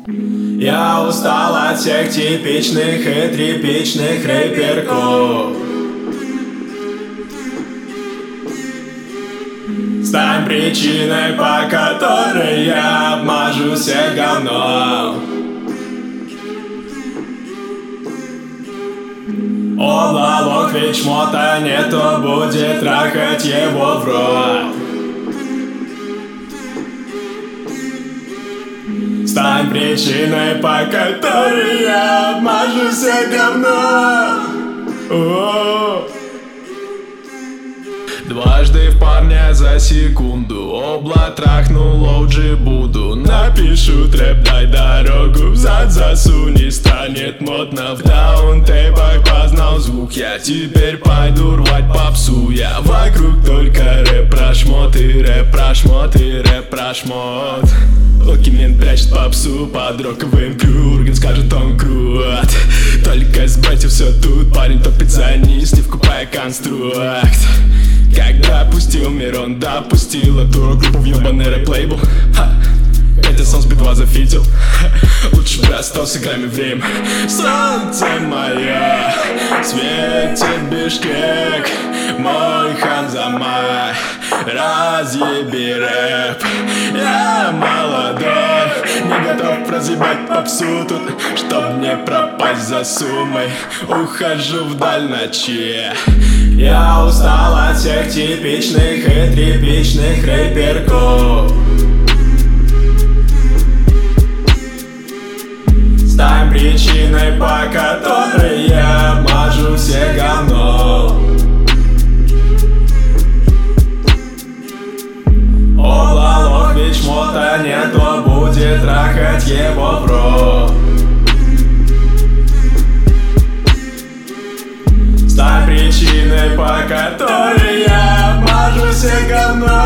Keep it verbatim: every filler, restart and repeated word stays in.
Я устал от всех типичных и тряпичных рэперков. Стань причиной, по которой я обмажу всех говном. Облалок ведь шмота нету, будет трахать его в рот. Стань причиной, по которой я обмажу всех говном. О-о-о. Дважды в парня за секунду, обла трахнул, оуджи буду. Напишу трэп, дай дорогу, взад засунь и станет модно. В даунтейпах познал звук, я теперь пойду рвать попсу. Я вокруг только рэп про шмоты, рэп про шмоты, рэп про шмот. Локимент прячет попсу под роковым курган, скажет он крут. Только с братьев все тут, парень топит за низ, не вкупая конструкт. Когда пустил мир, он допустил эту группу в ёбаный рэп-лейбл. Петя сам с би два зафитил. Лучше бы остался грамме время. Солнце мое светит Бишкек, мой Ханзамай, разъеби рэп. Я молодой, не готов прозябать попсу тут. Чтоб не пропасть за суммой, ухожу вдаль ночи. Я устал от всех типичных и тряпичных рэперков. Стань причиной, по которой я обмажу всех говном. Облалок ведь шмота нету, будет трахать его в рот. Стань причиной, по которой я обмажу всех говном.